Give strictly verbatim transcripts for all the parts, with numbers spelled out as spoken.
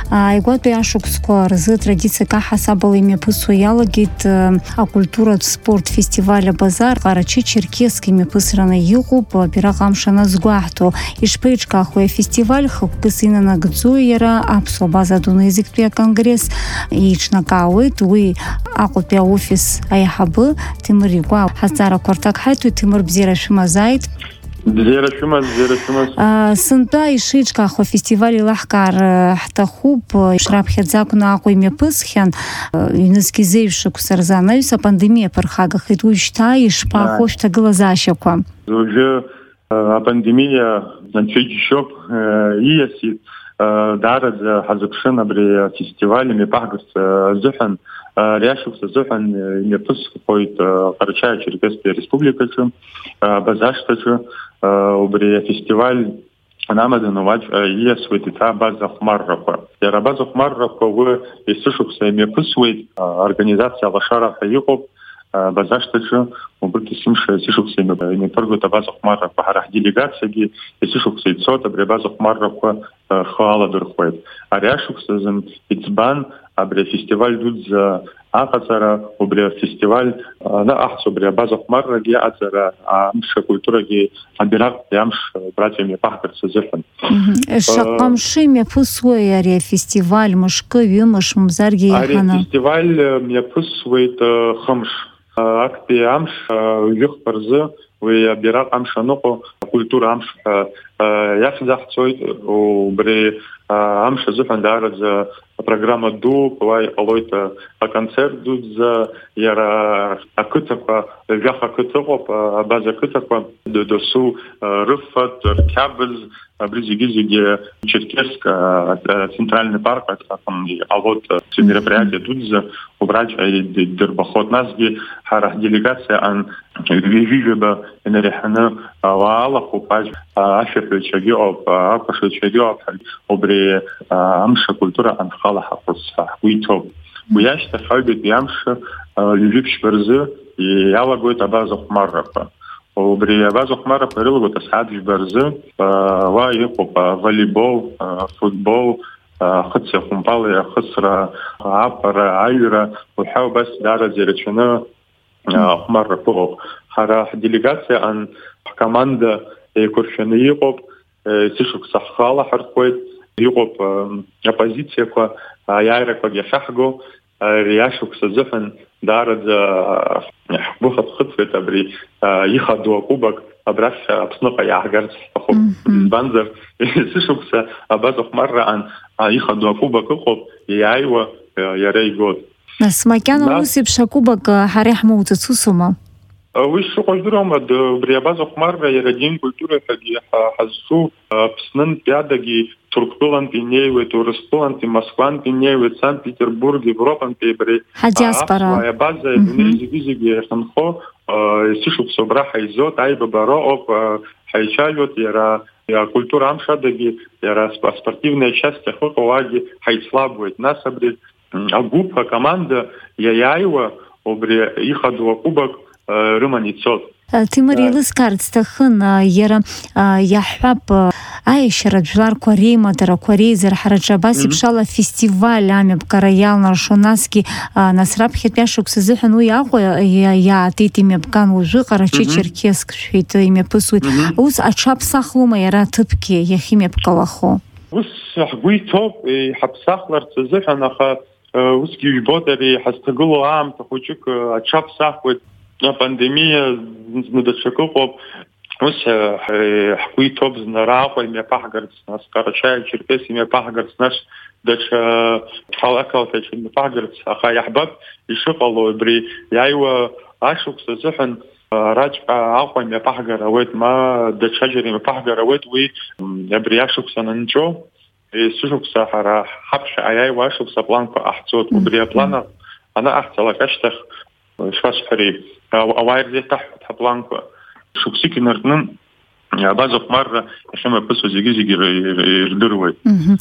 Игуату яшукско рзы традиция хасабала имя пысу ялагит а культура спорт фестиваля базар Карачи Черкесск имя пысрана югуб бирагамшана сгуахту ишпейчка ахуя фестиваль хуксина на гдзуера апсо база дуна язык конгресс ичнакауит уи акупя офис аяхабы тимыр игуа хазара кортак хайту тимыр бзера шимазайт Зера шумаз, зера шумаз. Сынта ишичка ахо фестиваль лахкар хтахуб шрабхедзаку на ахо имя пысхян юнески зейвши кусарзанаюса пандемия пархагах иду иштай шпахо шта глазащаква. Уже пандемия значит еще ияси дарад хазакшина бри фестивалями пахгас зухан ряшукса зухан имя пыс какой Карачая Черкесская республика базаштачу وبري فيستيفال نعمل نواج يسوي تتابع بازخ مرة يا بازخ مرة هو يستشوف سامي بسوي организация лошара хайоп базаштачу وبرتي سمش يستشوف سامي نفرجو تبازخ مرة بحرح делегации يستشوف سيتسوت بري بازخ مرة خاله درخويت ارياشوف سزن اتبان بري فيستيفال دوز أقصر وبري فيستيفال لا أحسب بري بازخ مرة جي أقصر مش كультура جي عبيرات يامش براتيم يبحث سزفن. شقام شيم يفسوي يا فيستيفال مش كوي مش مزارجي هنا. فيستيفال يفسوي خمش أكتي أمش يخبرز ويبيرات أمش نقو كультура أمش يفزح تويت وبري أمش زفن دارز программа ду квай алойта а концерт ду за яра акутапа вяха кутапа база кутапа до досу рыфат кабель близигизиге Черкесск центральный парк там а вот все мероприятия тут за убрать дербахот назги хара делегация ан вижеба энерихана вала купаж ашеф чагиоп акаш чагиоп обре амша культура ан خالة حقصها ويتوب وياش تفعل بيامش لجيبش برزه يلا قويت أبازخ مرة وبري أبازخ مرة فريلو تسعدش برزه وايقو فوليبول فوتبول خدسة خمبالي خسرة عبر عيرة وحاو بس دارة زيرتشنا مرة فوق خرا делегация عن команда كورشانيقو سيشوك صحخالة حرقويت يقوب оппозиция ко яйра ко яшахго ряшук сазфан дарад бухат خطفت ابري يخدو كوبك ابراش ابسنقه ياغرس خو بنزر سشوكسا ابازخ مره عن يخدو كوبك خو يايوا ياري год смакяна усип шакубак харих муцусума وش قدرهم د برياباز خمر يردين كультура تجي حزو بسنن بيادجي تركتولان بيني وتورستولان في موسكوان بيني وسان بيتربورغ يوروبان بيبري حدياسبرا يا باز نيزيجي خنخو يسشوف صبرا حيزو تايب бараоп حيشايوت يرا يا كультура амшадги يرا спортивная часть хоколаги хайслабует нас обред а группа команда яяева обре ихадва кубок رمانيتسوت تمر يلسكارت تخن يرى يحب عايش رجلار كوريما ترى كوريزر حرج باسي بشالله فيستيفال عم بكريال نرشوناسكي نسرب خيت يشوك سزحن وياخو يا تيتي مبكان وجو قراشي черкесск شيت يم بسوي وس اتشاب ساخوما يرى تبكي يا خيم بقلاخو وس حقوي توب حب ساخلر تزحن اخ وسكي بوتري حستقلو عام تخوچك اتشاب ساخو пандемия недочеков ус حقوي توب زنراقو يم пахгарц нас Карачая Черкесск يم пахгарц наш داش حلقه تاع يم пахгарц اخا يحبب يشقلو بري يايوا اشوك سزحن راجع اقوى يم пахгар اويت ما داش شجر يم пахгар اويت وي بري اشوك سننجو سوشوك سحرا حبش ايايوا اشوك سبلانكو احصوت بري بلانا انا احصل كشتخ شواش حري أواير زي تحت حبلانكو شوكسيكي نرتنم يا بازوك مرة عشان بسوا زيجي زيجي يردروي.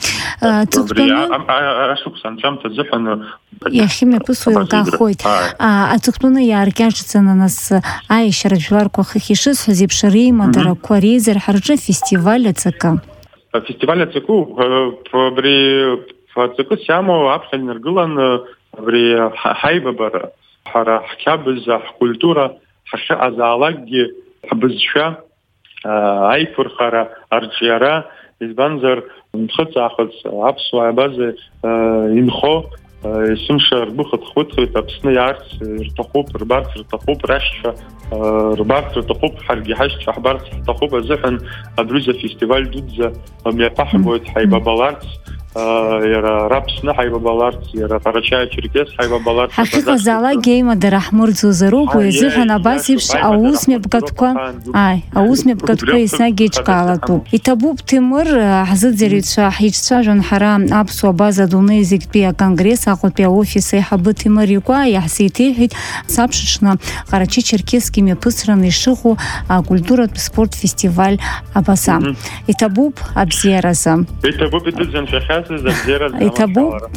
أه أشوف سانجام تزحن. يا أخي ما بسوا يلقى خويت. أتوقعنا يا أركان شتنا ناس عايش رجوار كوخيشس هزيب شري ما ترى كوريزر حرجة فيستيفال تسكا. فيستيفال تسكو بري فتصقص يامو أبخل نرجلن بري حيبة برا حرا حكابز كولتورة حشاء زعلاج حبزشة أي فرخرة أرجيرة إزبنزر نخط أخذ عبسوا عباز ينخو يسمشر بخت خوت تبسني يارس رتقوب ربارت رتقوب رشفة ربارت رتقوب حرقي حشت حبارت رتقوب زحن أبرزة فيستيفال دودزة ميقاح بويت حيبة بالارت يرى رابسنا حيبة بالارت يرى فرشاية تشركيس حيبة بالارت حقيقة زعلا جيمة درحمر زوزروب ويزيحن أباسيبش أوس مبقتكوا آي أوس مبقتكوا يسناجيج قالتو إتابوب تمر حزد زريتشا حيجتشا جون حرام أبسوا بازا دونيزيك بيا كونغرесс أخذ بيا офисы حبت تمريكوا يحسيتي سابشنا قرачи черкесскими пысраны шиху культура спорт фестиваль Абаса. Итабуб абзераза. Итабуб идут заншахасы забзераза. Итабуб